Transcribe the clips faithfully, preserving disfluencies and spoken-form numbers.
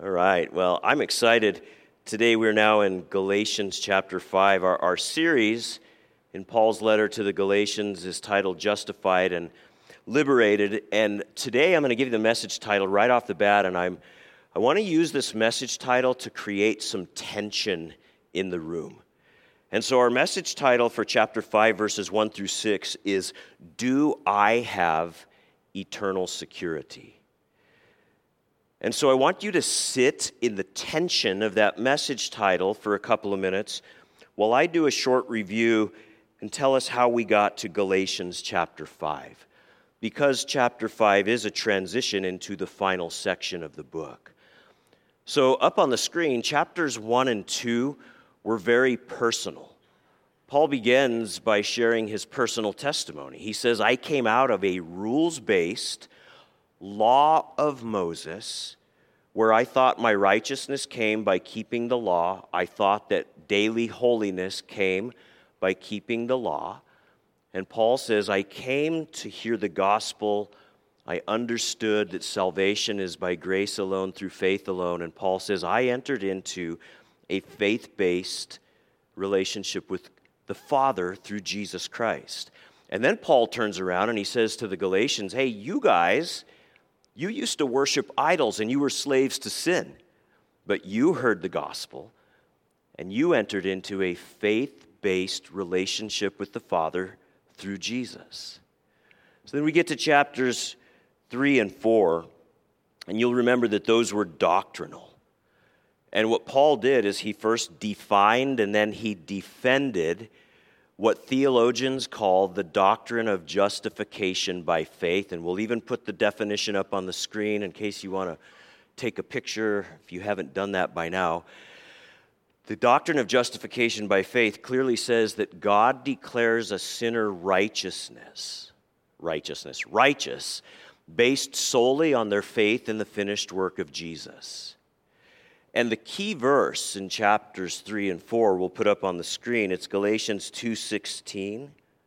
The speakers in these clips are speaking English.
All right. Well, I'm excited. Today we're now in Galatians chapter five. Our, our series in Paul's letter to the Galatians is titled Justified and Liberated. And today I'm going to give you the message title right off the bat. And I'm, I want to use this message title to create some tension in the room. And so our message title for chapter five, verses one through six is, Do I Have Eternal Security? And so I want you to sit in the tension of that message title for a couple of minutes while I do a short review and tell us how we got to Galatians chapter five. Because chapter five is a transition into the final section of the book. So up on the screen, chapters one and two were very personal. Paul begins by sharing his personal testimony. He says, I came out of a rules-based law of Moses, where I thought my righteousness came by keeping the law. I thought that daily holiness came by keeping the law. And Paul says, I came to hear the gospel. I understood that salvation is by grace alone, through faith alone. And Paul says, I entered into a faith-based relationship with the Father through Jesus Christ. And then Paul turns around and he says to the Galatians, hey, you guys, you used to worship idols and you were slaves to sin, but you heard the gospel and you entered into a faith-based relationship with the Father through Jesus. So then we get to chapters three and four, and you'll remember that those were doctrinal. And what Paul did is he first defined and then he defended what theologians call the doctrine of justification by faith. And we'll even put the definition up on the screen in case you want to take a picture if you haven't done that by now. The doctrine of justification by faith clearly says that God declares a sinner righteousness, righteousness, righteous, based solely on their faith in the finished work of Jesus. And the key verse in chapters three and four we'll put up on the screen. It's Galatians two sixteen.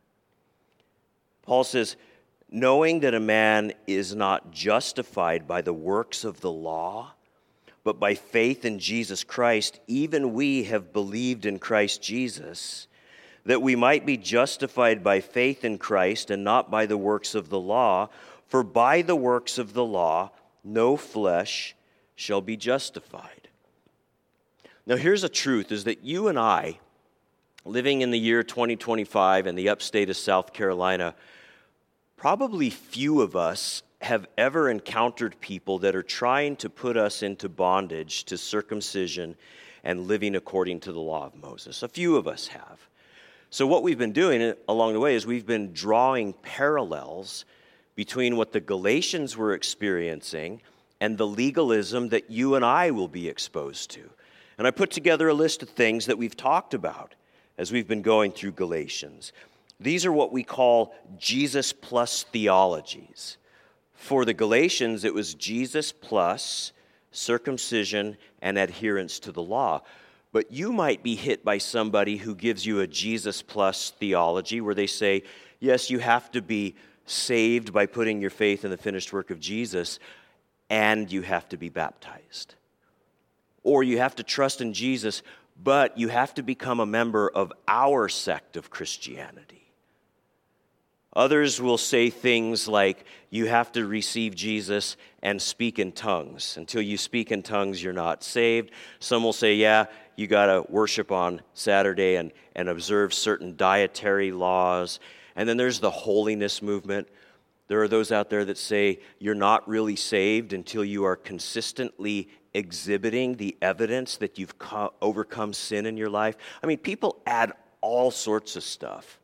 Paul says, knowing that a man is not justified by the works of the law, but by faith in Jesus Christ, even we have believed in Christ Jesus, that we might be justified by faith in Christ and not by the works of the law. For by the works of the law, no flesh shall be justified. Now, here's a truth, is that you and I, living in the year twenty twenty-five in the upstate of South Carolina, probably few of us have ever encountered people that are trying to put us into bondage to circumcision and living according to the law of Moses. A few of us have. So what we've been doing along the way is we've been drawing parallels between what the Galatians were experiencing and the legalism that you and I will be exposed to. And I put together a list of things that we've talked about as we've been going through Galatians. These are what we call Jesus plus theologies. For the Galatians, it was Jesus plus circumcision and adherence to the law. But you might be hit by somebody who gives you a Jesus plus theology where they say, yes, you have to be saved by putting your faith in the finished work of Jesus, and you have to be baptized. Or you have to trust in Jesus, but you have to become a member of our sect of Christianity. Others will say things like, you have to receive Jesus and speak in tongues. Until you speak in tongues, you're not saved. Some will say, yeah, you got to worship on Saturday and, and observe certain dietary laws. And then there's the holiness movement. There are those out there that say you're not really saved until you are consistently exhibiting the evidence that you've co- overcome sin in your life. I mean, people add all sorts of stuff.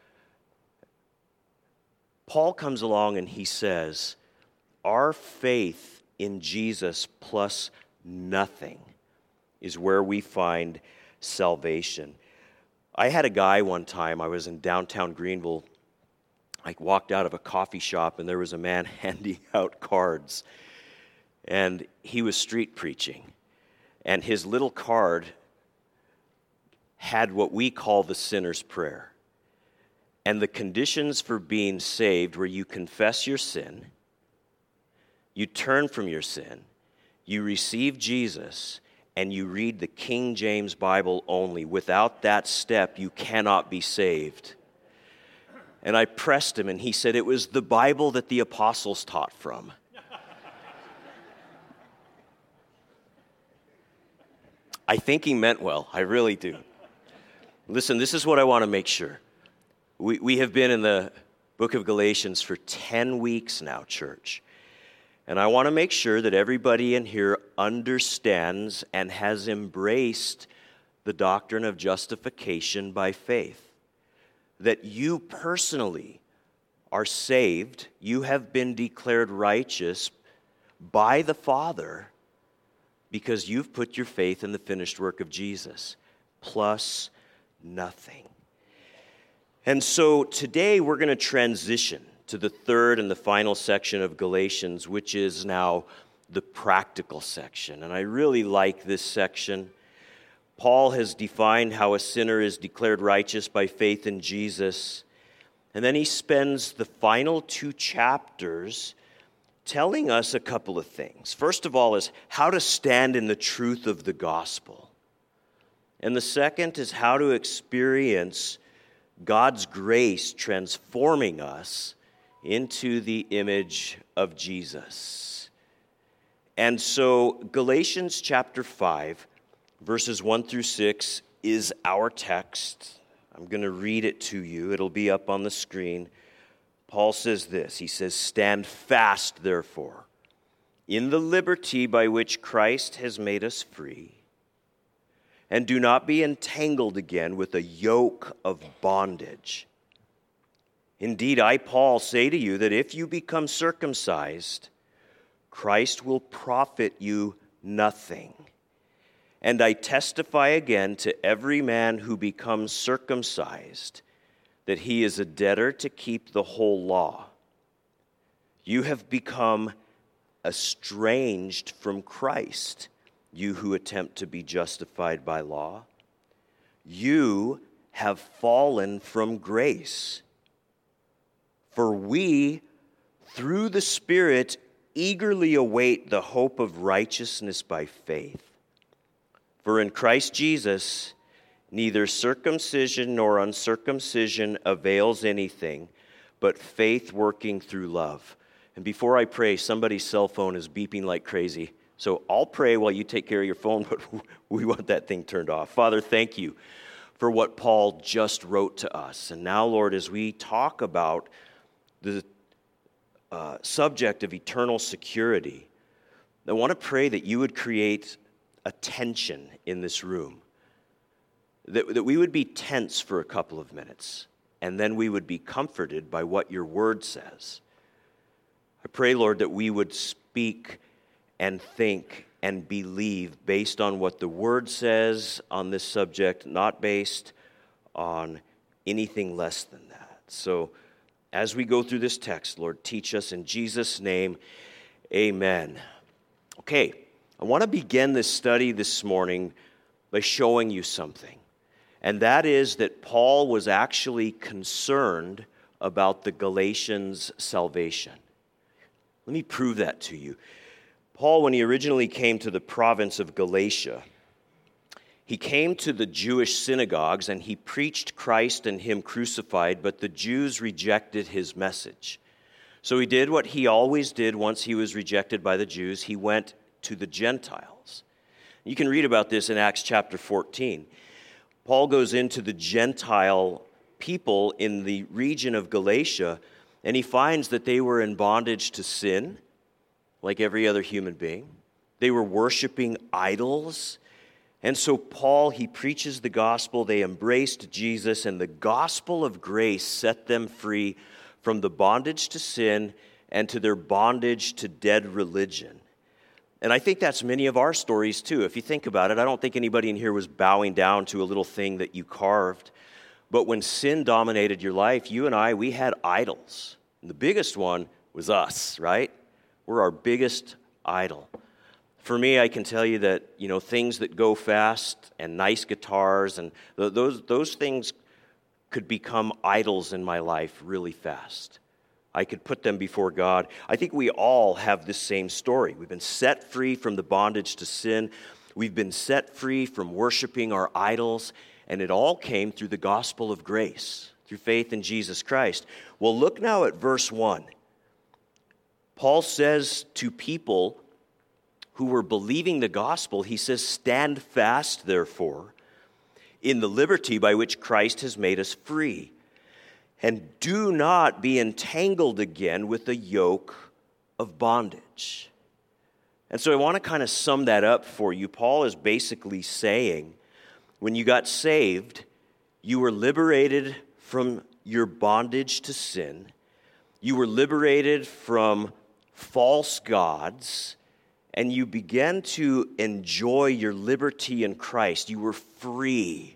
Paul comes along and he says, our faith in Jesus plus nothing is where we find salvation. I had a guy one time, I was in downtown Greenville, I walked out of a coffee shop and there was a man handing out cards. And he was street preaching. And his little card had what we call the sinner's prayer. And the conditions for being saved were you confess your sin, you turn from your sin, you receive Jesus and you read the King James Bible only. Without that step, you cannot be saved. And I pressed him, and he said it was the Bible that the apostles taught from. I think he meant well. I really do. Listen, this is what I want to make sure. We, we have been in the book of Galatians for ten weeks now, church. And I want to make sure that everybody in here understands and has embraced the doctrine of justification by faith. That you personally are saved, you have been declared righteous by the Father because you've put your faith in the finished work of Jesus, plus nothing. And so today we're going to transition to the third and the final section of Galatians, which is now the practical section. And I really like this section. Paul has defined how a sinner is declared righteous by faith in Jesus. And then he spends the final two chapters telling us a couple of things. First of all is how to stand in the truth of the gospel. And the second is how to experience God's grace transforming us into the image of Jesus. And so Galatians chapter five, verses one through six is our text. I'm going to read it to you. It'll be up on the screen. Paul says this. He says, "Stand fast, therefore, in the liberty by which Christ has made us free, and do not be entangled again with a yoke of bondage. Indeed, I, Paul, say to you that if you become circumcised, Christ will profit you nothing. And I testify again to every man who becomes circumcised that he is a debtor to keep the whole law. You have become estranged from Christ, you who attempt to be justified by law. You have fallen from grace. For we, through the Spirit, eagerly await the hope of righteousness by faith. For in Christ Jesus, neither circumcision nor uncircumcision avails anything, but faith working through love." And before I pray, somebody's cell phone is beeping like crazy. So I'll pray while you take care of your phone, but we want that thing turned off. Father, thank you for what Paul just wrote to us. And now, Lord, as we talk about the uh, subject of eternal security, I want to pray that you would create a tension in this room, that, that we would be tense for a couple of minutes, and then we would be comforted by what your word says. I pray, Lord, that we would speak and think and believe based on what the word says on this subject, not based on anything less than that. So as we go through this text, Lord, teach us in Jesus' name, amen. Okay, I want to begin this study this morning by showing you something. And that is that Paul was actually concerned about the Galatians' salvation. Let me prove that to you. Paul, when he originally came to the province of Galatia, he came to the Jewish synagogues and he preached Christ and him crucified, but the Jews rejected his message. So he did what he always did once he was rejected by the Jews. He went to the Gentiles. You can read about this in Acts chapter fourteen. Paul goes into the Gentile people in the region of Galatia, and he finds that they were in bondage to sin, like every other human being. They were worshiping idols. And so Paul, he preaches the gospel. They embraced Jesus, and the gospel of grace set them free from the bondage to sin and to their bondage to dead religion. And I think that's many of our stories too. If you think about it, I don't think anybody in here was bowing down to a little thing that you carved. But when sin dominated your life, you and I, we had idols. And the biggest one was us, right? We're our biggest idol. For me, I can tell you that, you know, things that go fast and nice guitars and th- those those things could become idols in my life really fast. I could put them before God. I think we all have this same story. We've been set free from the bondage to sin. We've been set free from worshiping our idols, and it all came through the gospel of grace, through faith in Jesus Christ. Well, look now at verse one. Paul says to people who were believing the gospel, he says, "Stand fast, therefore, in the liberty by which Christ has made us free, and do not be entangled again with the yoke of bondage." And so I want to kind of sum that up for you. Paul is basically saying, when you got saved, you were liberated from your bondage to sin. You were liberated from false gods, and you began to enjoy your liberty in Christ. You were free.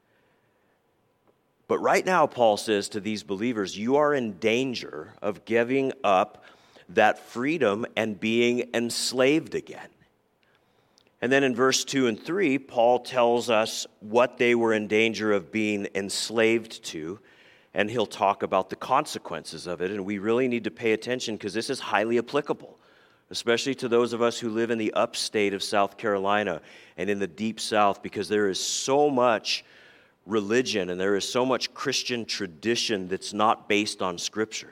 But right now, Paul says to these believers, you are in danger of giving up that freedom and being enslaved again. And then in verse two and three, Paul tells us what they were in danger of being enslaved to, and he'll talk about the consequences of it. And we really need to pay attention because this is highly applicable, especially to those of us who live in the upstate of South Carolina and in the deep South, because there is so much religion and there is so much Christian tradition that's not based on Scripture.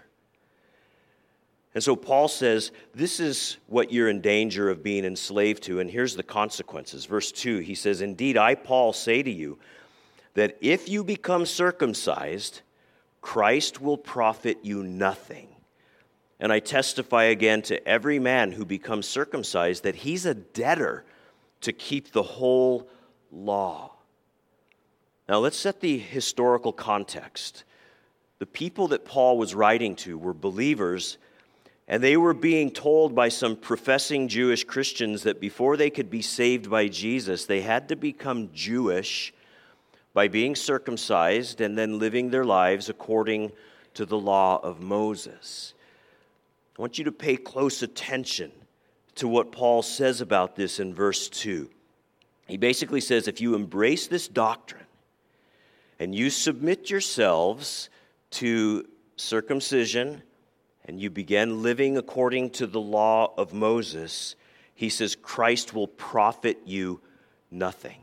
And so Paul says, this is what you're in danger of being enslaved to, and here's the consequences. Verse two, he says, "Indeed, I, Paul, say to you that if you become circumcised, Christ will profit you nothing. And I testify again to every man who becomes circumcised that he's a debtor to keep the whole law." Now let's set the historical context. The people that Paul was writing to were believers, and they were being told by some professing Jewish Christians that before they could be saved by Jesus, they had to become Jewish by being circumcised and then living their lives according to the law of Moses. I want you to pay close attention to what Paul says about this in verse two. He basically says, if you embrace this doctrine and you submit yourselves to circumcision and you begin living according to the law of Moses, he says, Christ will profit you nothing.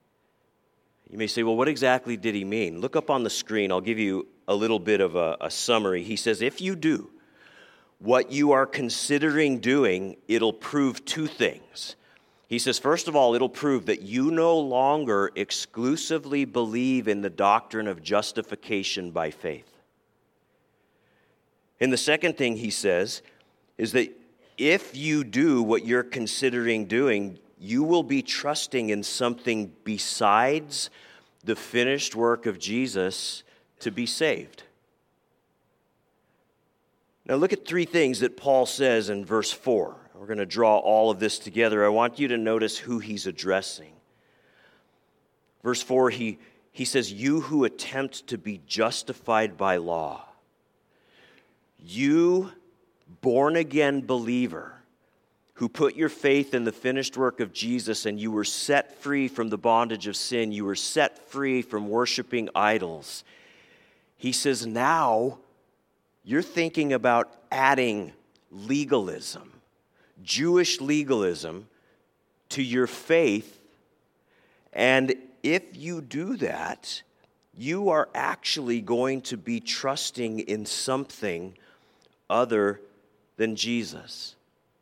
You may say, well, what exactly did he mean? Look up on the screen. I'll give you a little bit of a, a summary. He says, if you do what you are considering doing, it'll prove two things. He says, first of all, it'll prove that you no longer exclusively believe in the doctrine of justification by faith. And the second thing he says is that if you do what you're considering doing, you will be trusting in something besides the finished work of Jesus to be saved. Now look at three things that Paul says in verse four. We're going to draw all of this together. I want you to notice who he's addressing. Verse four, he, he says, you who attempt to be justified by law. You, born-again believer, who put your faith in the finished work of Jesus and you were set free from the bondage of sin, you were set free from worshiping idols. He says, now you're thinking about adding legalism, Jewish legalism, to your faith, and if you do that, you are actually going to be trusting in something other than Jesus.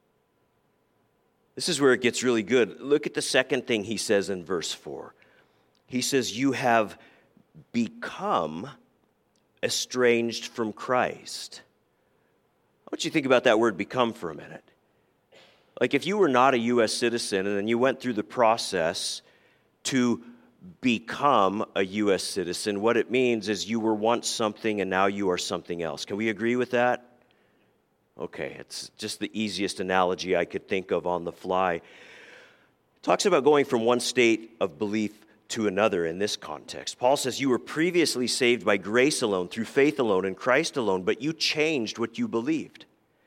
This is where it gets really good. Look at the second thing he says in verse four. He says, you have become estranged from Christ. I want you to think about that word become for a minute. Like if you were not a U S citizen and then you went through the process to become a U S citizen, what it means is you were once something and now you are something else. Can we agree with that? Okay, it's just the easiest analogy I could think of on the fly. It talks about going from one state of belief to another in this context. Paul says you were previously saved by grace alone, through faith alone, in Christ alone, but you changed what you believed.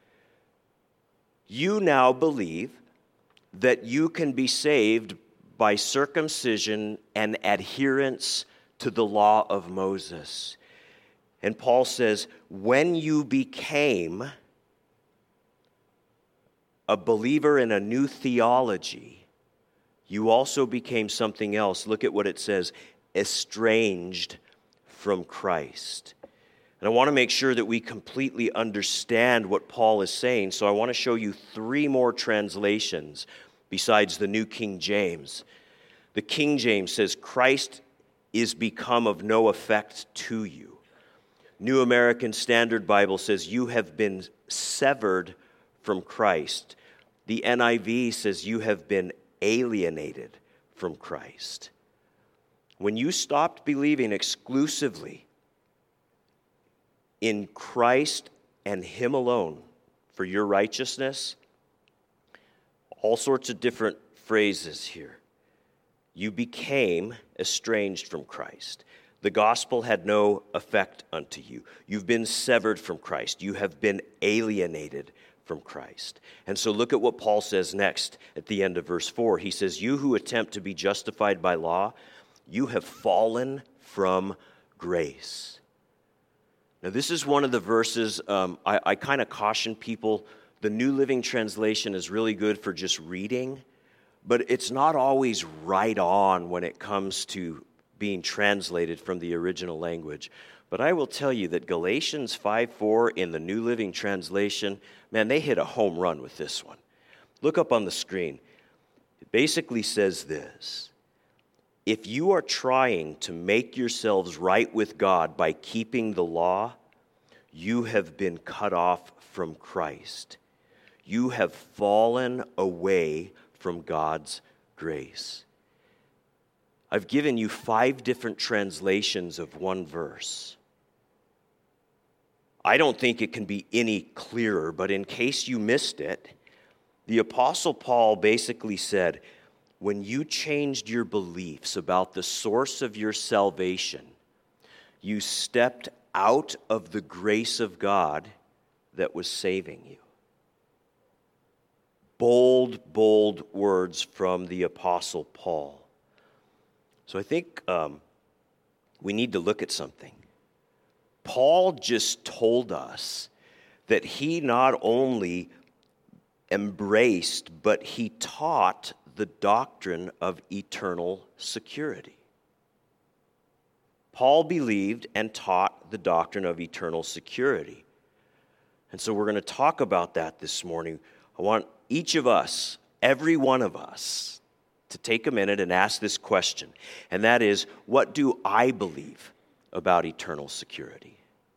You now believe that you can be saved by circumcision and adherence to the law of Moses. And Paul says, when you became a believer in a new theology, you also became something else. Look at what it says, estranged from Christ. And I want to make sure that we completely understand what Paul is saying, so I want to show you three more translations besides the New King James. The King James says, Christ is become of no effect to you. New American Standard Bible says, you have been severed from Christ. The N I V says, you have been alienated from Christ. When you stopped believing exclusively in Christ and Him alone for your righteousness, all sorts of different phrases here. You became estranged from Christ. The gospel had no effect unto you. You've been severed from Christ. You have been alienated from Christ. And so look at what Paul says next at the end of verse four. He says, you who attempt to be justified by law, you have fallen from grace. Now this is one of the verses um, I, I kind of caution people. The New Living Translation is really good for just reading, but it's not always right on when it comes to being translated from the original language. But I will tell you that Galatians five four in the New Living Translation, man, they hit a home run with this one. Look up on the screen. It basically says this: if you are trying to make yourselves right with God by keeping the law, you have been cut off from Christ. You have fallen away from God's grace. I've given you five different translations of one verse. I don't think it can be any clearer, but in case you missed it, the Apostle Paul basically said, when you changed your beliefs about the source of your salvation, you stepped out of the grace of God that was saving you. Bold, bold words from the Apostle Paul. So I think um, we need to look at something. Paul just told us that he not only embraced, but he taught the doctrine of eternal security. Paul believed and taught the doctrine of eternal security. And so we're going to talk about that this morning. I want each of us, every one of us, to take a minute and ask this question, and that is, what do I believe about eternal security?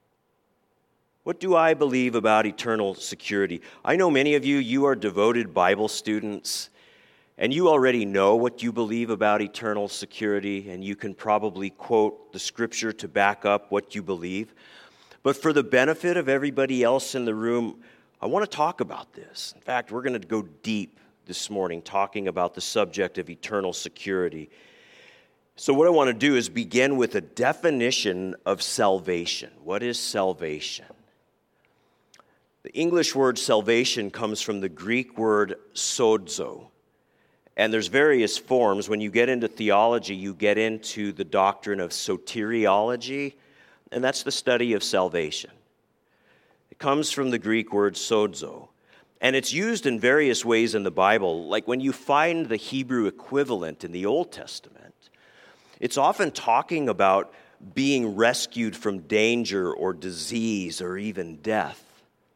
What do I believe about eternal security? I know many of you, you are devoted Bible students, and you already know what you believe about eternal security, and you can probably quote the scripture to back up what you believe. But for the benefit of everybody else in the room, I want to talk about this. In fact, we're going to go deep this morning talking about the subject of eternal security. So what I want to do is begin with a definition of salvation. What is salvation? The English word salvation comes from the Greek word sozo. And there's various forms. When you get into theology, you get into the doctrine of soteriology, and that's the study of salvation. It comes from the Greek word sozo. And it's used in various ways in the Bible. Like when you find the Hebrew equivalent in the Old Testament, it's often talking about being rescued from danger or disease or even death.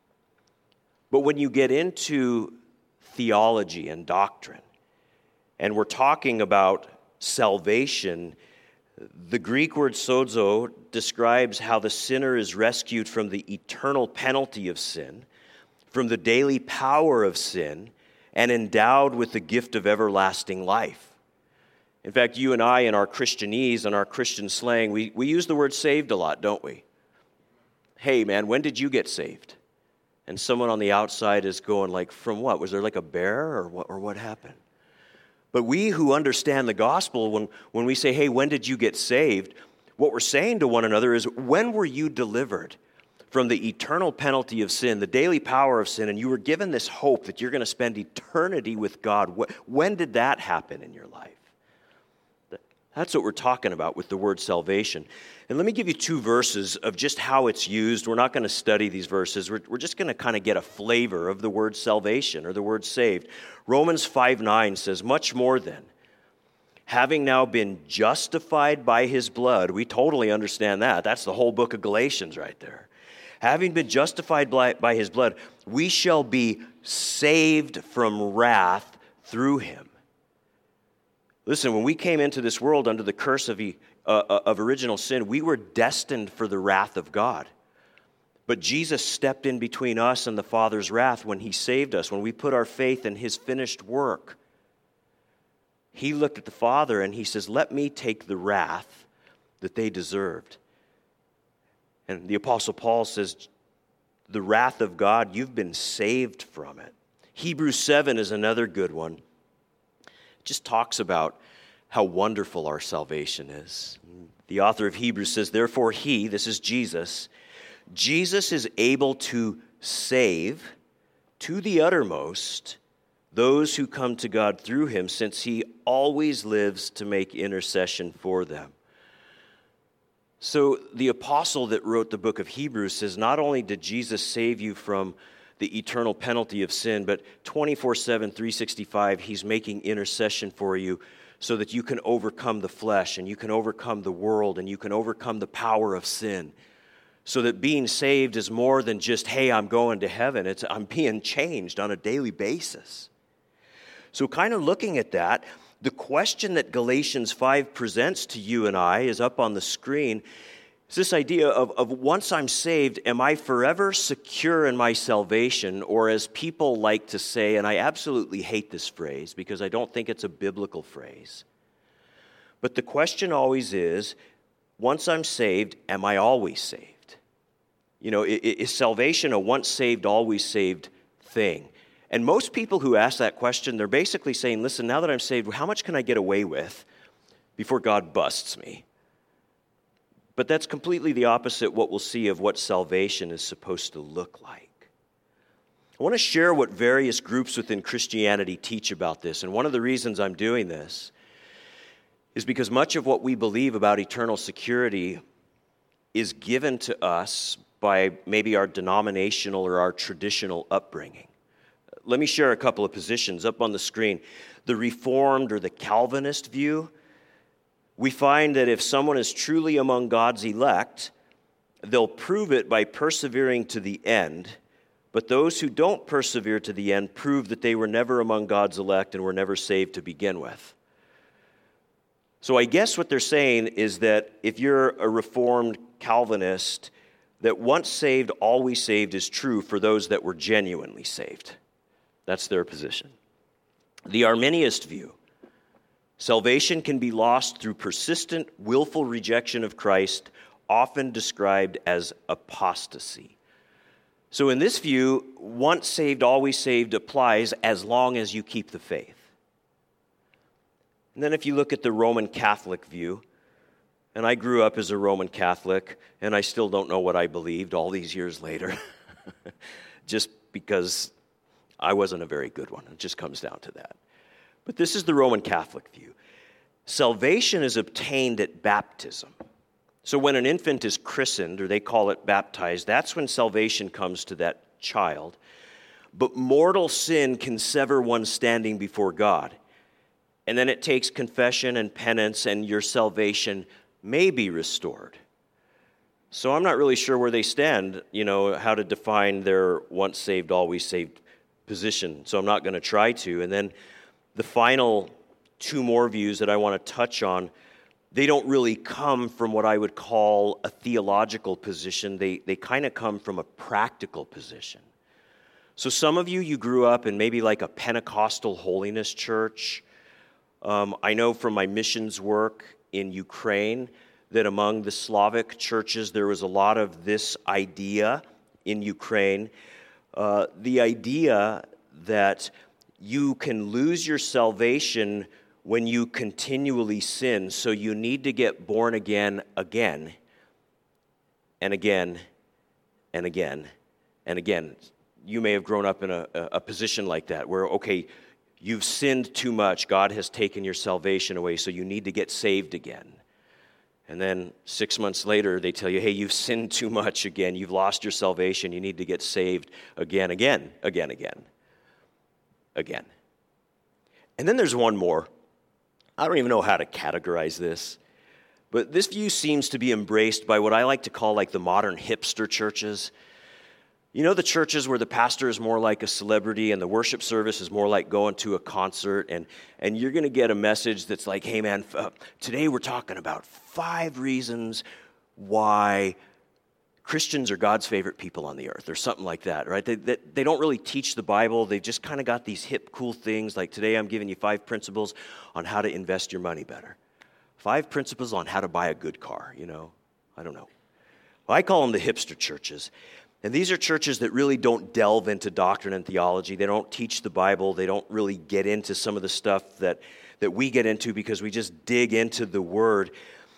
But when you get into theology and doctrine, and we're talking about salvation, the Greek word sozo describes how the sinner is rescued from the eternal penalty of sin, from the daily power of sin, and endowed with the gift of everlasting life. In fact, you and I, in our Christianese and our Christian slang, we, we use the word saved a lot, don't we? Hey, man, when did you get saved? And someone on the outside is going like, from what? Was there like a bear or what, or what happened? But we who understand the gospel, when, when we say, hey, when did you get saved? What we're saying to one another is, when were you delivered from the eternal penalty of sin, the daily power of sin, and you were given this hope that you're going to spend eternity with God? When did that happen in your life? That's what we're talking about with the word salvation. And let me give you two verses of just how it's used. We're not going to study these verses. We're, we're just going to kind of get a flavor of the word salvation or the word saved. Romans five nine says, much more then, having now been justified by his blood, we totally understand that. That's the whole book of Galatians right there. Having been justified by, by his blood, we shall be saved from wrath through him. Listen, when we came into this world under the curse of, uh, of original sin, we were destined for the wrath of God. But Jesus stepped in between us and the Father's wrath when he saved us, when we put our faith in his finished work. He looked at the Father and he says, let me take the wrath that they deserved. And the Apostle Paul says, the wrath of God, you've been saved from it. Hebrews seven is another good one. Just talks about how wonderful our salvation is. The author of Hebrews says, therefore he, this is Jesus, Jesus is able to save to the uttermost those who come to God through him, since he always lives to make intercession for them. So the apostle that wrote the book of Hebrews says, not only did Jesus save you from the eternal penalty of sin, but twenty-four seven, three sixty-five, he's making intercession for you so that you can overcome the flesh and you can overcome the world and you can overcome the power of sin. So that being saved is more than just, hey, I'm going to heaven. It's I'm being changed on a daily basis. So kind of looking at that, the question that Galatians five presents to you and I is up on the screen. It's this idea of, of once I'm saved, am I forever secure in my salvation? Or as people like to say, and I absolutely hate this phrase because I don't think it's a biblical phrase, but the question always is, once I'm saved, am I always saved? You know, is salvation a once saved, always saved thing? And most people who ask that question, they're basically saying, listen, now that I'm saved, how much can I get away with before God busts me? But that's completely the opposite what we'll see of what salvation is supposed to look like. I want to share what various groups within Christianity teach about this. And one of the reasons I'm doing this is because much of what we believe about eternal security is given to us by maybe our denominational or our traditional upbringing. Let me share a couple of positions up on the screen. The Reformed or the Calvinist view, we find that if someone is truly among God's elect, they'll prove it by persevering to the end. But those who don't persevere to the end prove that they were never among God's elect and were never saved to begin with. So I guess what they're saying is that if you're a Reformed Calvinist, that once saved, always saved is true for those that were genuinely saved. That's their position. The Arminianist view, salvation can be lost through persistent, willful rejection of Christ, often described as apostasy. So in this view, once saved, always saved applies as long as you keep the faith. And then if you look at the Roman Catholic view, and I grew up as a Roman Catholic, and I still don't know what I believed all these years later, just because I wasn't a very good one. It just comes down to that. But this is the Roman Catholic view. Salvation is obtained at baptism. So when an infant is christened, or they call it baptized, that's when salvation comes to that child. But mortal sin can sever one's standing before God. And then it takes confession and penance, and your salvation may be restored. So I'm not really sure where they stand, you know, how to define their once saved, always saved position. So I'm not going to try to. And then the final two more views that I want to touch on, they don't really come from what I would call a theological position. They, they kind of come from a practical position. So some of you, you grew up in maybe like a Pentecostal holiness church. Um, I know from my missions work in Ukraine that among the Slavic churches, there was a lot of this idea in Ukraine. Uh, the idea that you can lose your salvation when you continually sin, so you need to get born again again and again and again and again. You may have grown up in a, a position like that where, okay, you've sinned too much. God has taken your salvation away, so you need to get saved again. And then six months later, they tell you, hey, you've sinned too much again. You've lost your salvation. You need to get saved again, again, again, again, again. And then there's one more. I don't even know how to categorize this, but this view seems to be embraced by what I like to call like the modern hipster churches. You know, the churches where the pastor is more like a celebrity and the worship service is more like going to a concert, and, and you're going to get a message that's like, hey man, uh, today we're talking about five reasons why Christians are God's favorite people on the earth, or something like that, right? They, they, they don't really teach the Bible. They've just kind of got these hip, cool things like, today I'm giving you five principles on how to invest your money better. Five principles on how to buy a good car, you know? I don't know. Well, I call them the hipster churches. And these are churches that really don't delve into doctrine and theology. They don't teach the Bible. They don't really get into some of the stuff that, that we get into because we just dig into the Word.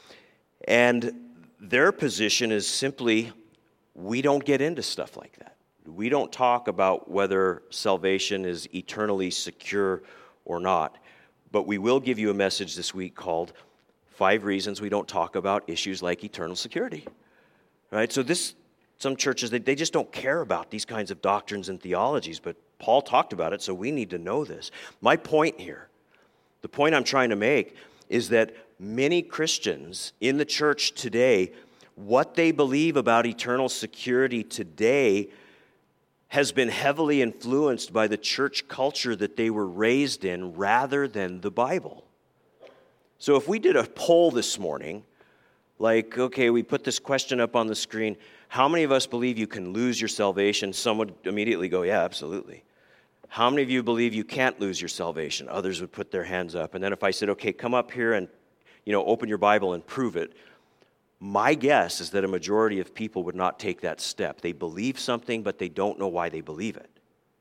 And their position is simply, we don't get into stuff like that. We don't talk about whether salvation is eternally secure or not. But we will give you a message this week called Five Reasons We Don't Talk About Issues Like Eternal Security. Right? So this... Some churches, they, they just don't care about these kinds of doctrines and theologies, but Paul talked about it, so we need to know this. My point here, the point I'm trying to make, is that many Christians in the church today, what they believe about eternal security today has been heavily influenced by the church culture that they were raised in rather than the Bible. So if we did a poll this morning, like, okay, we put this question up on the screen, how many of us believe you can lose your salvation? Some would immediately go, yeah, absolutely. How many of you believe you can't lose your salvation? Others would put their hands up. And then if I said, okay, come up here and, you know, open your Bible and prove it, my guess is that a majority of people would not take that step. They believe something, but they don't know why they believe it.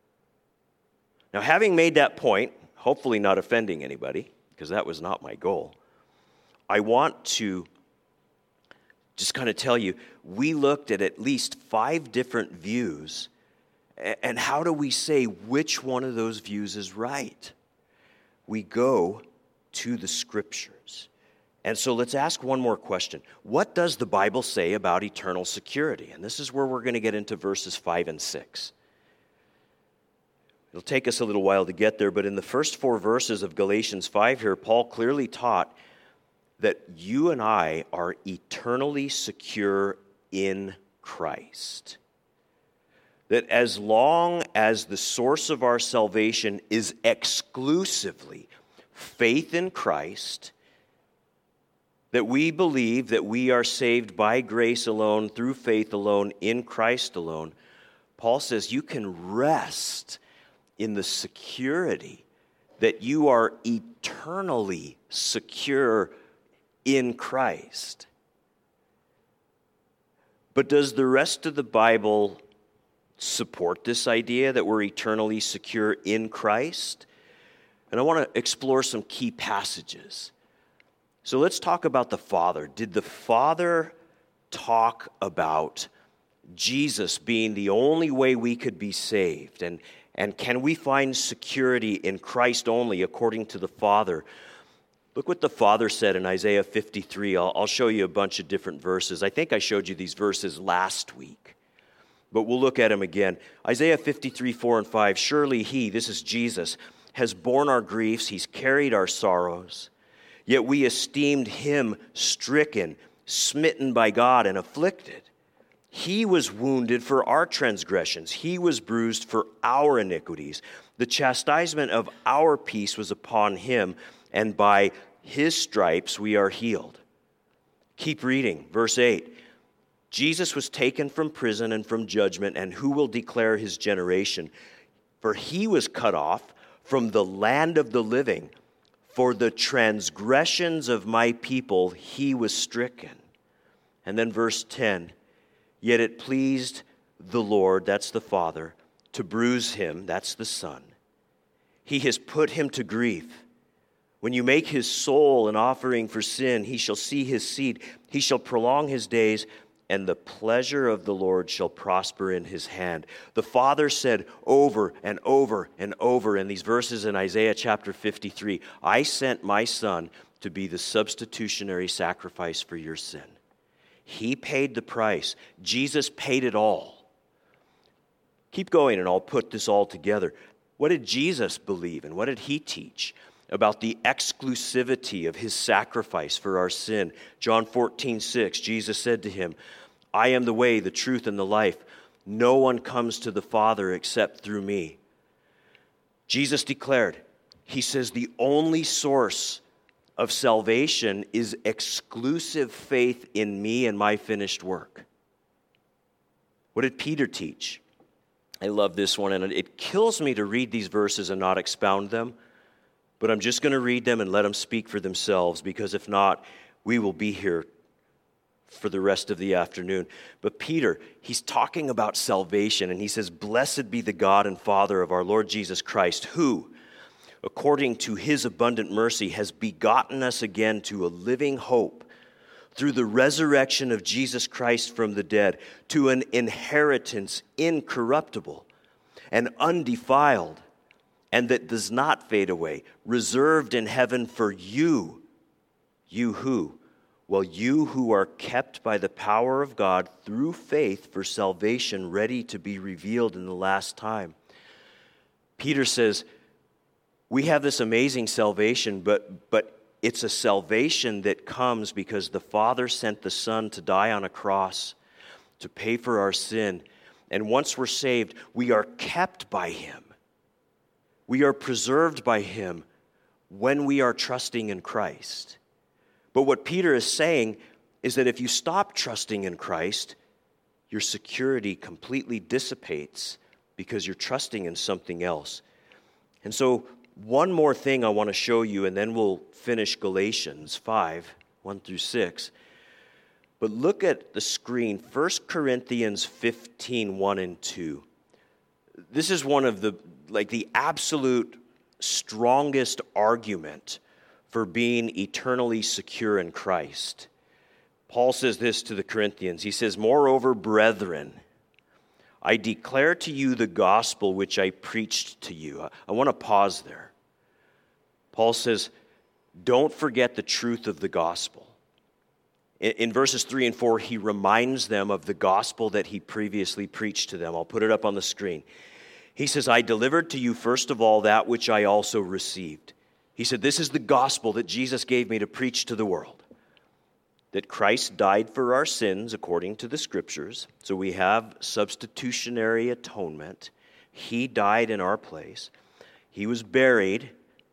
Now, having made that point, hopefully not offending anybody, because that was not my goal, I want to just kind of tell you, we looked at at least five different views, and how do we say which one of those views is right? We go to the Scriptures. And so let's ask one more question. What does the Bible say about eternal security? And this is where we're going to get into verses five and six. It'll take us a little while to get there, but in the first four verses of Galatians five here, Paul clearly taught that you and I are eternally secure in Christ. That as long as the source of our salvation is exclusively faith in Christ, that we believe that we are saved by grace alone, through faith alone, in Christ alone, Paul says you can rest in the security that you are eternally secure in Christ. But does the rest of the Bible support this idea that we're eternally secure in Christ? And I want to explore some key passages. So let's talk about the Father. Did the Father talk about Jesus being the only way we could be saved? And, and can we find security in Christ only according to the Father? Look what the Father said in Isaiah fifty-three. I'll, I'll show you a bunch of different verses. I think I showed you these verses last week, but we'll look at them again. Isaiah fifty-three, four and five. Surely he, this is Jesus, has borne our griefs. He's carried our sorrows. Yet we esteemed him stricken, smitten by God, and afflicted. He was wounded for our transgressions. He was bruised for our iniquities. The chastisement of our peace was upon him, and by his stripes we are healed. Keep reading, verse eight. Jesus was taken from prison and from judgment, and who will declare his generation? For he was cut off from the land of the living. For the transgressions of my people he was stricken. And then verse ten. Yet it pleased the Lord, that's the Father, to bruise him, that's the Son. He has put him to grief. When you make his soul an offering for sin, he shall see his seed. He shall prolong his days. and the pleasure of the Lord shall prosper in his hand. The Father said over and over and over in these verses in Isaiah chapter fifty-three, I sent my Son to be the substitutionary sacrifice for your sin. He paid the price. Jesus paid it all. Keep going and I'll put this all together. What did Jesus believe and what did he teach about the exclusivity of his sacrifice for our sin? John fourteen six, Jesus said to him, I am the way, the truth, and the life. No one comes to the Father except through me. Jesus declared, he says, the only source of salvation is exclusive faith in me and my finished work. What did Peter teach? I love this one, and it kills me to read these verses and not expound them, but I'm just going to read them and let them speak for themselves, because if not, we will be here for the rest of the afternoon. But Peter, he's talking about salvation, and he says, blessed be the God and Father of our Lord Jesus Christ, who, according to his abundant mercy, has begotten us again to a living hope through the resurrection of Jesus Christ from the dead, to an inheritance incorruptible and undefiled, and that does not fade away, reserved in heaven for you. You who? Well, you who are kept by the power of God through faith for salvation ready to be revealed in the last time. Peter says, we have this amazing salvation, but, but it's a salvation that comes because the Father sent the Son to die on a cross to pay for our sin. And once we're saved, we are kept by him. We are preserved by him when we are trusting in Christ. But what Peter is saying is that if you stop trusting in Christ, your security completely dissipates because you're trusting in something else. And so one more thing I want to show you, and then we'll finish Galatians five, one through six. But look at the screen, First Corinthians fifteen, one and two. This is one of the, like the absolute strongest argument for being eternally secure in Christ. Paul says this to the Corinthians. He says, moreover, brethren, I declare to you the gospel which I preached to you. I want to pause there. Paul says, don't forget the truth of the gospel. In, in verses three and four, he reminds them of the gospel that he previously preached to them. I'll put it up on the screen. He says, I delivered to you first of all that which I also received. He said, this is the gospel that Jesus gave me to preach to the world. That Christ died for our sins according to the Scriptures. So we have substitutionary atonement. He died in our place. He was buried,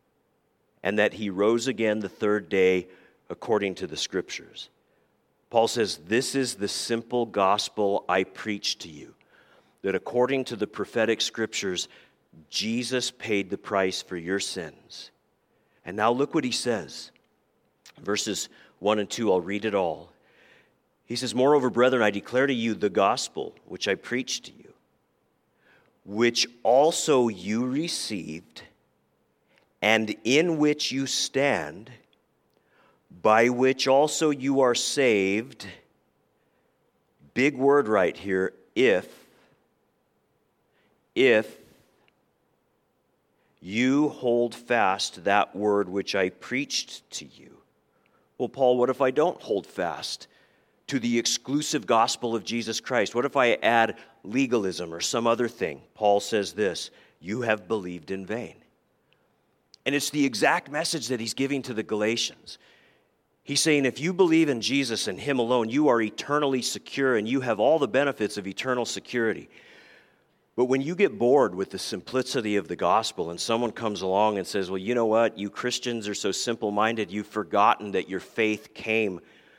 and that he rose again the third day according to the Scriptures. Paul says, this is the simple gospel I preach to you. That according to the prophetic Scriptures, Jesus paid the price for your sins. And now look what he says. Verses one and two, I'll read it all. He says, moreover, brethren, I declare to you the gospel which I preached to you, which also you received, and in which you stand, by which also you are saved. Big word right here, if, if you hold fast that word which I preached to you. Well, Paul, what if I don't hold fast to the exclusive gospel of Jesus Christ? What if I add legalism or some other thing? Paul says this, you have believed in vain. And it's the exact message that he's giving to the Galatians. He's saying if you believe in Jesus and him alone, you are eternally secure and you have all the benefits of eternal security. But when you get bored with the simplicity of the gospel and someone comes along and says, well, you know what? You Christians are so simple-minded, you've forgotten that your faith came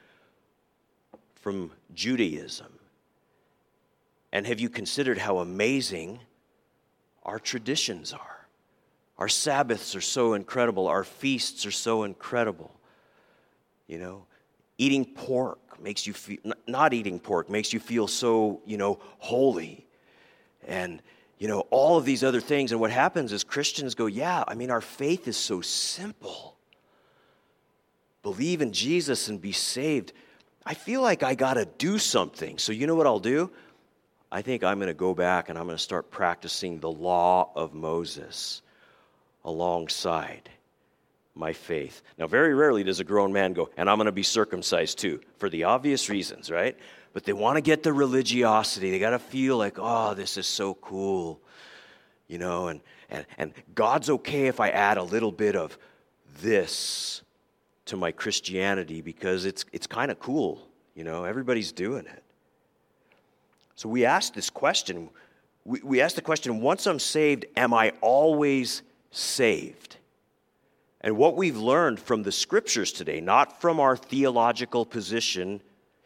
from Judaism. And have you considered how amazing our traditions are? Our Sabbaths are so incredible. Our feasts are so incredible. You know, eating pork makes you feel, not eating pork makes you feel so, you know, holy. And, you know, all of these other things. And what happens is Christians go, yeah, I mean, our faith is so simple. Believe in Jesus and be saved. I feel like I got to do something. So you know what I'll do? I think I'm going to go back and I'm going to start practicing the law of Moses alongside my faith. Now, very rarely does a grown man go, and I'm going to be circumcised too, for the obvious reasons, right? But they want to get the religiosity. They got to feel like, oh, this is so cool, you know, and, and, and God's okay if I add a little bit of this to my Christianity because it's it's kind of cool, you know, everybody's doing it. So we ask this question, we, we ask the question, once I'm saved, am I always saved? And what we've learned from the scriptures today, not from our theological position,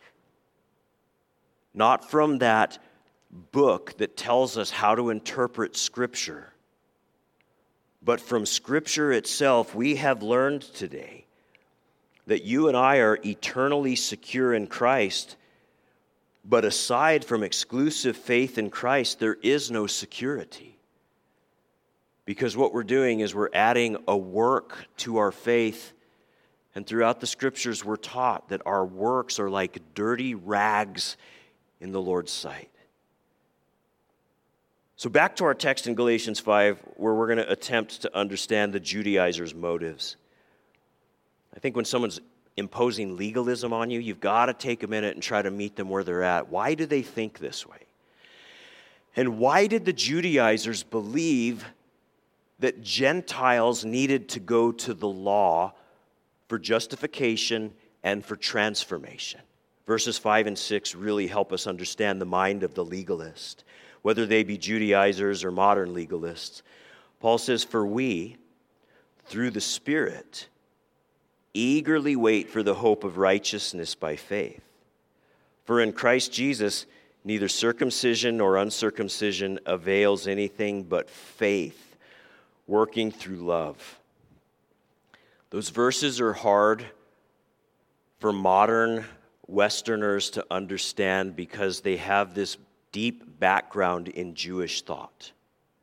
not from that book that tells us how to interpret scripture, but from scripture itself, we have learned today that you and I are eternally secure in Christ, but aside from exclusive faith in Christ, there is no security. Because what we're doing is we're adding a work to our faith, and throughout the scriptures we're taught that our works are like dirty rags in the Lord's sight. So back to our text in Galatians five, where we're going to attempt to understand the Judaizers' motives. I think when someone's imposing legalism on you, you've got to take a minute and try to meet them where they're at. Why do they think this way? And why did the Judaizers believe that Gentiles needed to go to the law for justification and for transformation? Verses five and six really help us understand the mind of the legalist, whether they be Judaizers or modern legalists. Paul says, "For we, through the Spirit, eagerly wait for the hope of righteousness by faith. For in Christ Jesus, neither circumcision nor uncircumcision avails anything but faith, working through love." Those verses are hard for modern Westerners to understand because they have this deep background in Jewish thought.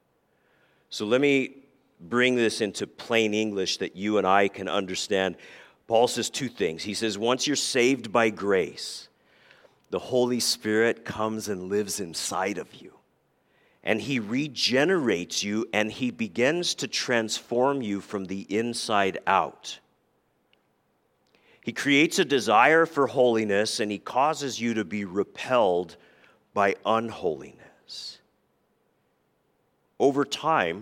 So let me bring this into plain English that you and I can understand. Paul says two things. He says, once you're saved by grace, the Holy Spirit comes and lives inside of you. And he regenerates you, and he begins to transform you from the inside out. He creates a desire for holiness, and he causes you to be repelled by unholiness. Over time,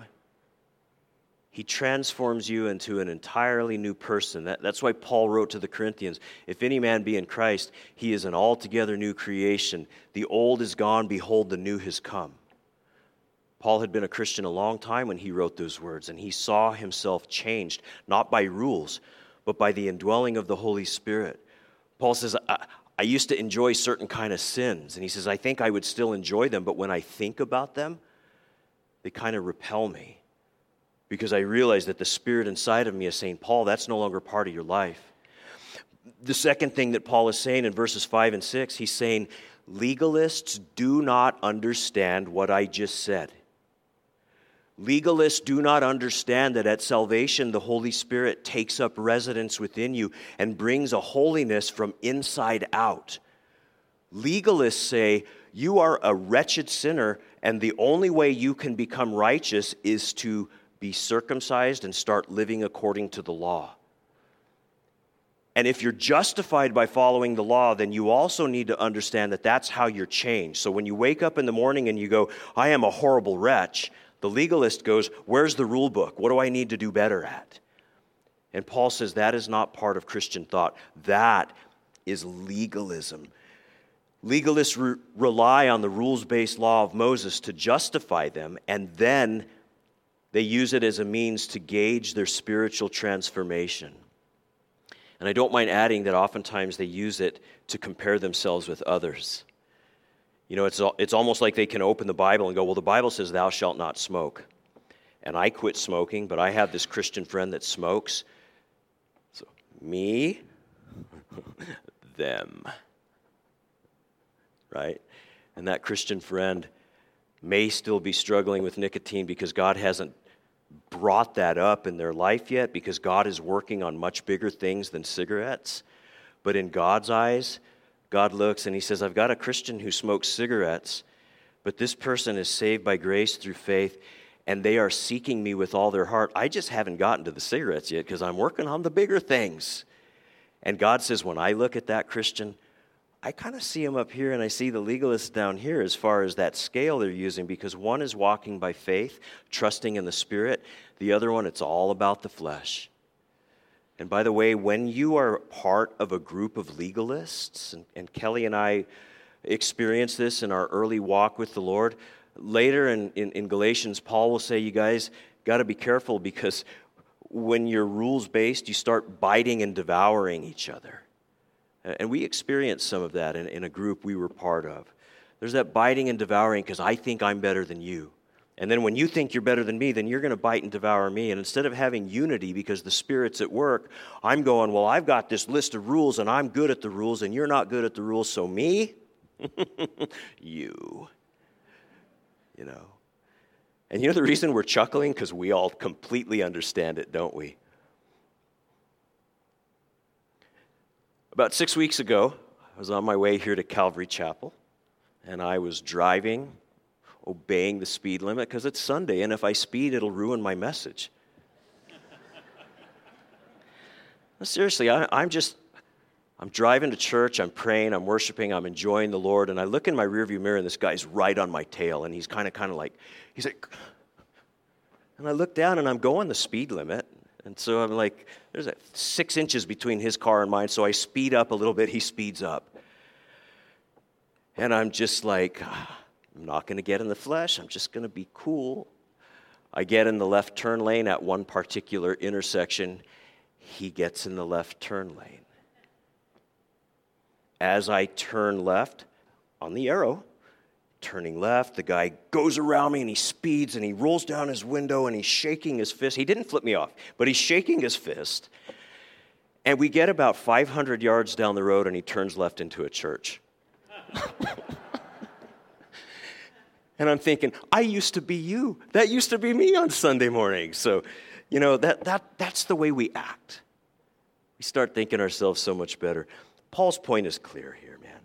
he transforms you into an entirely new person. That, that's why Paul wrote to the Corinthians, "If any man be in Christ, he is an altogether new creation. The old is gone, behold, the new has come." Paul had been a Christian a long time when he wrote those words, and he saw himself changed, not by rules, but by the indwelling of the Holy Spirit. Paul says, I, I used to enjoy certain kind of sins, and he says, I think I would still enjoy them, but when I think about them, they kind of repel me. Because I realize that the Spirit inside of me is saying, Paul, that's no longer part of your life. The second thing that Paul is saying in verses five and six, he's saying, legalists do not understand what I just said. Legalists do not understand that at salvation, the Holy Spirit takes up residence within you and brings a holiness from inside out. Legalists say, you are a wretched sinner, and the only way you can become righteous is to be circumcised and start living according to the law. And if you're justified by following the law, then you also need to understand that that's how you're changed. So when you wake up in the morning and you go, I am a horrible wretch, the legalist goes, where's the rule book? What do I need to do better at? And Paul says that is not part of Christian thought. That is legalism. Legalists re- rely on the rules-based law of Moses to justify them, and then they use it as a means to gauge their spiritual transformation. And I don't mind adding that oftentimes they use it to compare themselves with others. You know, it's it's almost like they can open the Bible and go, well, the Bible says thou shalt not smoke. And I quit smoking, but I have this Christian friend that smokes. So, me, them. Right? And that Christian friend may still be struggling with nicotine because God hasn't brought that up in their life yet, because God is working on much bigger things than cigarettes. But in God's eyes, God looks and he says, I've got a Christian who smokes cigarettes, but this person is saved by grace through faith, and they are seeking me with all their heart. I just haven't gotten to the cigarettes yet because I'm working on the bigger things. And God says, when I look at that Christian, I kind of see him up here and I see the legalists down here as far as that scale they're using, because one is walking by faith, trusting in the Spirit. The other one, it's all about the flesh. And by the way, when you are part of a group of legalists, and, and Kelly and I experienced this in our early walk with the Lord, later in, in, in Galatians, Paul will say, you guys got to be careful, because when you're rules-based, you start biting and devouring each other. And we experienced some of that in, in a group we were part of. There's that biting and devouring because I think I'm better than you. And then when you think you're better than me, then you're going to bite and devour me. And instead of having unity because the Spirit's at work, I'm going, well, I've got this list of rules and I'm good at the rules and you're not good at the rules, so me? you. You know. And you know the reason we're chuckling? Because we all completely understand it, don't we? About six weeks ago, I was on my way here to Calvary Chapel, and I was driving, obeying the speed limit, because it's Sunday, and if I speed, it'll ruin my message. No, seriously, I, I'm just, I'm driving to church, I'm praying, I'm worshiping, I'm enjoying the Lord, and I look in my rearview mirror, and this guy's right on my tail, and he's kind of, kind of like, he's like, and I look down, and I'm going the speed limit. And so I'm like, there's a six inches between his car and mine, so I speed up a little bit, he speeds up. And I'm just like, I'm not going to get in the flesh, I'm just going to be cool. I get in the left turn lane at one particular intersection, he gets in the left turn lane. As I turn left on the arrow, turning left, the guy goes around me and he speeds and he rolls down his window and he's shaking his fist. He didn't flip me off, but he's shaking his fist. And we get about five hundred yards down the road and he turns left into a church. And I'm thinking, I used to be you. That used to be me on Sunday morning. So, you know, that that that's the way we act. We start thinking ourselves so much better. Paul's point is clear here, man.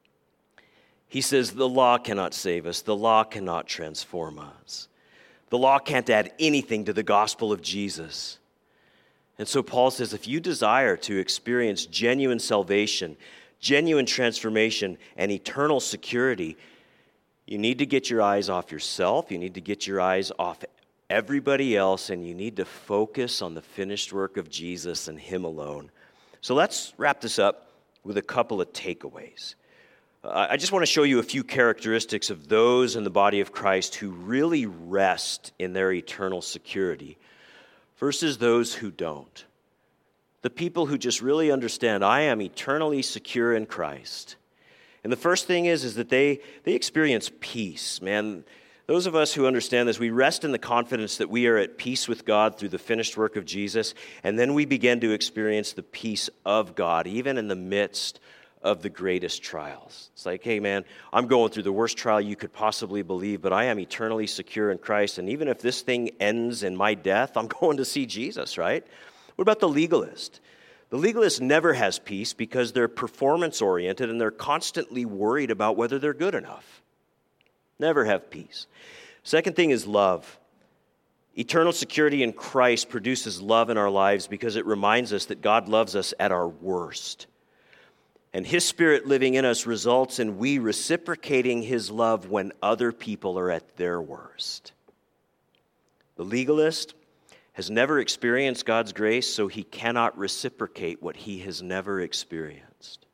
He says the law cannot save us. The law cannot transform us. The law can't add anything to the gospel of Jesus. And so Paul says if you desire to experience genuine salvation, genuine transformation, and eternal security, you need to get your eyes off yourself. You need to get your eyes off everybody else, and you need to focus on the finished work of Jesus and Him alone. So let's wrap this up with a couple of takeaways. I just want to show you a few characteristics of those in the body of Christ who really rest in their eternal security versus those who don't. The people who just really understand, I am eternally secure in Christ. And the first thing is, is that they, they experience peace, man. Those of us who understand this, we rest in the confidence that we are at peace with God through the finished work of Jesus, and then we begin to experience the peace of God, even in the midst of the greatest trials. It's like, hey man, I'm going through the worst trial you could possibly believe, but I am eternally secure in Christ, and even if this thing ends in my death, I'm going to see Jesus, right? What about the legalist? The legalist never has peace because they're performance-oriented and they're constantly worried about whether they're good enough. Never have peace. Second thing is love. Eternal security in Christ produces love in our lives because it reminds us that God loves us at our worst. And His Spirit living in us results in we reciprocating His love when other people are at their worst. The legalist has never experienced God's grace, so he cannot reciprocate what he has never experienced.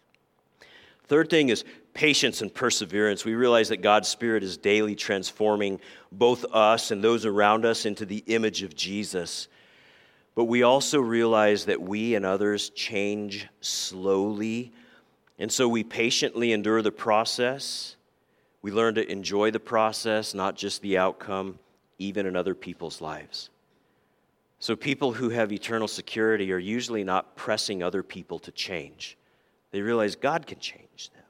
Third thing is patience and perseverance. We realize that God's Spirit is daily transforming both us and those around us into the image of Jesus. But we also realize that we and others change slowly, and so we patiently endure the process. We learn to enjoy the process, not just the outcome, even in other people's lives. So people who have eternal security are usually not pressing other people to change. They realize God can change them.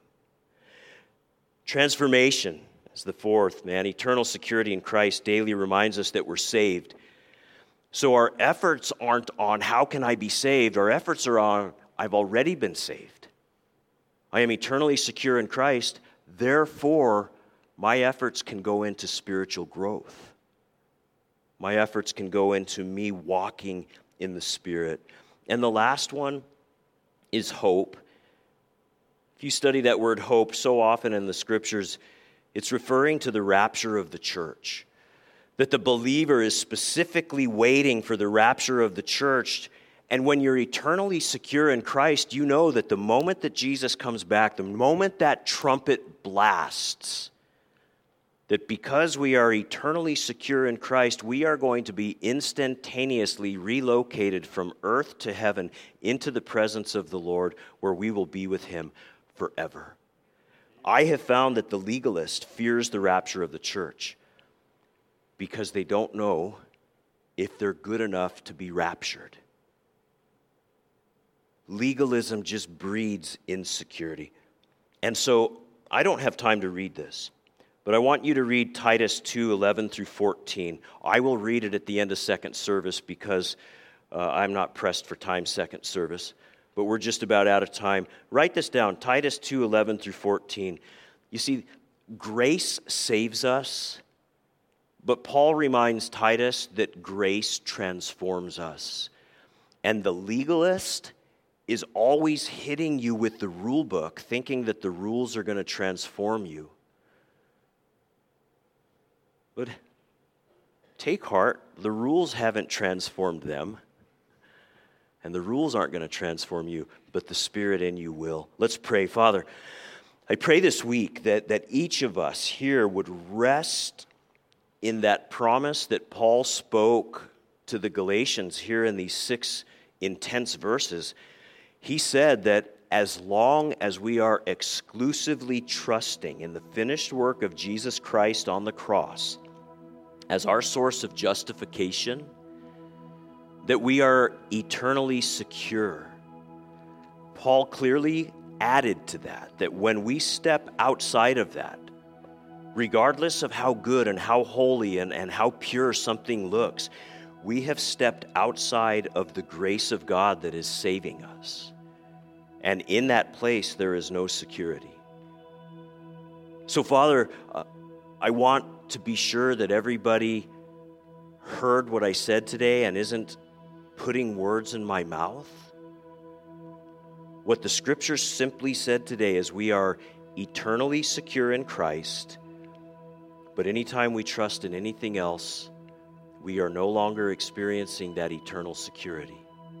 Transformation is the fourth, man. Eternal security in Christ daily reminds us that we're saved. So our efforts aren't on how can I be saved? Our efforts are on I've already been saved. I am eternally secure in Christ. Therefore, my efforts can go into spiritual growth. My efforts can go into me walking in the Spirit. And the last one is hope. If you study that word hope so often in the Scriptures, it's referring to the rapture of the church. That the believer is specifically waiting for the rapture of the church. And when you're eternally secure in Christ, you know that the moment that Jesus comes back, the moment that trumpet blasts, that because we are eternally secure in Christ, we are going to be instantaneously relocated from earth to heaven into the presence of the Lord, where we will be with Him forever. I have found that the legalist fears the rapture of the church because they don't know if they're good enough to be raptured. Legalism just breeds insecurity. And so I don't have time to read this, but I want you to read Titus two, eleven through fourteen. I will read it at the end of second service because uh, I'm not pressed for time second service, but we're just about out of time. Write this down, Titus two, eleven through fourteen. You see, grace saves us, but Paul reminds Titus that grace transforms us. And the legalist is always hitting you with the rule book, thinking that the rules are going to transform you. But take heart, the rules haven't transformed them, and the rules aren't going to transform you, but the Spirit in you will. Let's pray. Father, I pray this week that, that each of us here would rest in that promise that Paul spoke to the Galatians here in these six intense verses. He said that as long as we are exclusively trusting in the finished work of Jesus Christ on the cross as our source of justification, that we are eternally secure. Paul clearly added to that, that when we step outside of that, regardless of how good and how holy and, and how pure something looks, we have stepped outside of the grace of God that is saving us. And in that place, there is no security. So, Father, uh, I want to be sure that everybody heard what I said today and isn't putting words in my mouth. What the Scripture simply said today is we are eternally secure in Christ, but anytime we trust in anything else, we are no longer experiencing that eternal security.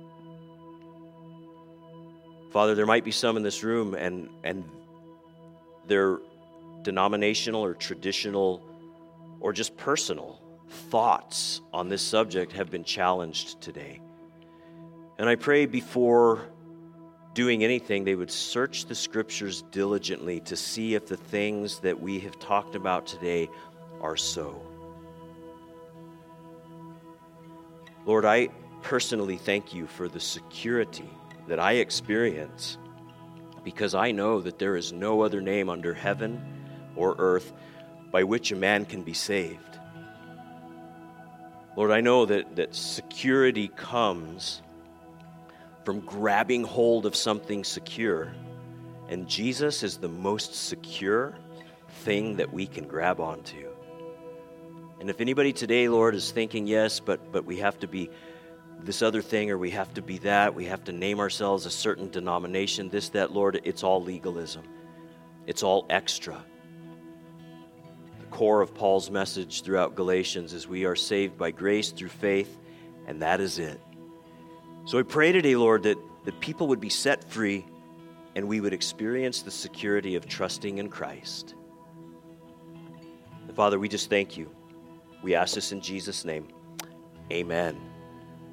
Father, there might be some in this room and, and their denominational or traditional or just personal thoughts on this subject have been challenged today. And I pray before doing anything, they would search the Scriptures diligently to see if the things that we have talked about today are so. Lord, I personally thank you for the security that I experience because I know that there is no other name under heaven or earth by which a man can be saved. Lord, I know that, that security comes from grabbing hold of something secure, and Jesus is the most secure thing that we can grab onto. And if anybody today, Lord, is thinking, yes, but but we have to be this other thing, or we have to be that, we have to name ourselves a certain denomination, this, that, Lord, it's all legalism. It's all extra. The core of Paul's message throughout Galatians is we are saved by grace through faith, and that is it. So I pray today, Lord, that, that people would be set free and we would experience the security of trusting in Christ. And Father, we just thank you. We ask this in Jesus' name. Amen.